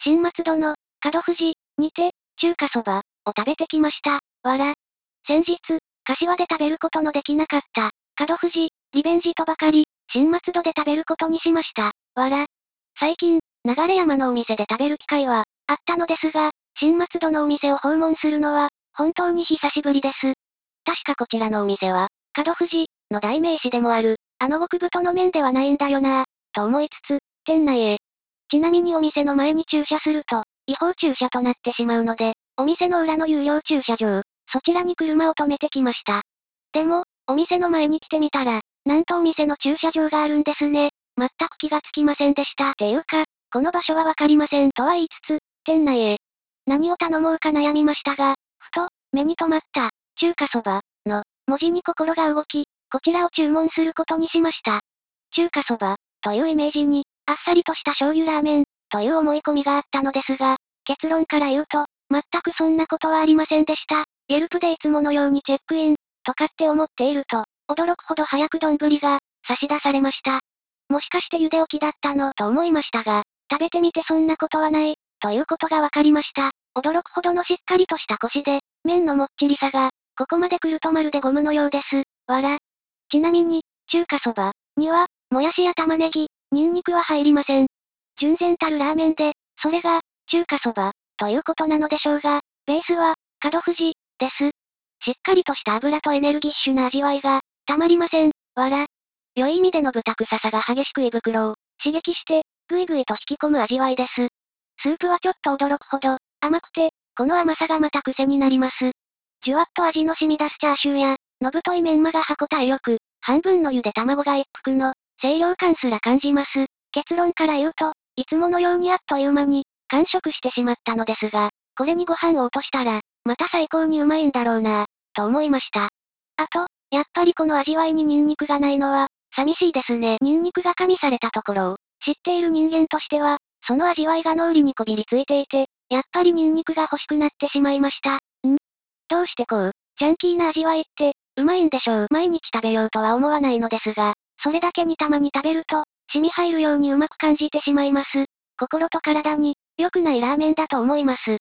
新松戸の、角富士、にて、中華そば、を食べてきました。わら。先日、柏で食べることのできなかった、角富士、リベンジとばかり、新松戸で食べることにしました。わら。最近、流山のお店で食べる機会は、あったのですが、新松戸のお店を訪問するのは、本当に久しぶりです。確かこちらのお店は、角富士、の代名詞でもある、極太の麺ではないんだよなぁ、と思いつつ、店内へ。ちなみにお店の前に駐車すると、違法駐車となってしまうので、お店の裏の有料駐車場、そちらに車を止めてきました。でも、お店の前に来てみたら、なんとお店の駐車場があるんですね。全く気がつきませんでした。っていうか、この場所はわかりませんとは言いつつ、店内へ。何を頼もうか悩みましたが、ふと、目に留まった、中華そば、の、文字に心が動き、こちらを注文することにしました。中華そば、というイメージに、あっさりとした醤油ラーメン、という思い込みがあったのですが、結論から言うと、全くそんなことはありませんでした。ゲルプでいつものようにチェックイン、とかって思っていると、驚くほど早く丼が、差し出されました。もしかして茹で置きだったのと思いましたが、食べてみてそんなことはない、ということがわかりました。驚くほどのしっかりとしたコシで、麺のもっちりさが、ここまで来るとまるでゴムのようです。わら。ちなみに、中華そば、には、もやしや玉ねぎ、ニンニクは入りません。純然たるラーメンで、それが、中華そば、ということなのでしょうが、ベースは、角富士、です。しっかりとした油とエネルギッシュな味わいが、たまりません。わら。良い意味での豚臭さが激しく胃袋を刺激して、ぐいぐいと引き込む味わいです。スープはちょっと驚くほど、甘くて、この甘さがまた癖になります。じゅわっと味の染み出すチャーシューや、の太いメンマが歯ごたえよく、半分のゆで卵が一服の、清涼感すら感じます。結論から言うと、いつものようにあっという間に、完食してしまったのですが、これにご飯を落としたら、また最高にうまいんだろうなぁ、と思いました。あと、やっぱりこの味わいにニンニクがないのは、寂しいですね。ニンニクが加味されたところを、知っている人間としては、その味わいが脳裏にこびりついていて、やっぱりニンニクが欲しくなってしまいました。どうしてこう、ジャンキーな味わいって、うまいんでしょう。毎日食べようとは思わないのですが、それだけにたまに食べると、染み入るようにうまく感じてしまいます。心と体に、良くないラーメンだと思います。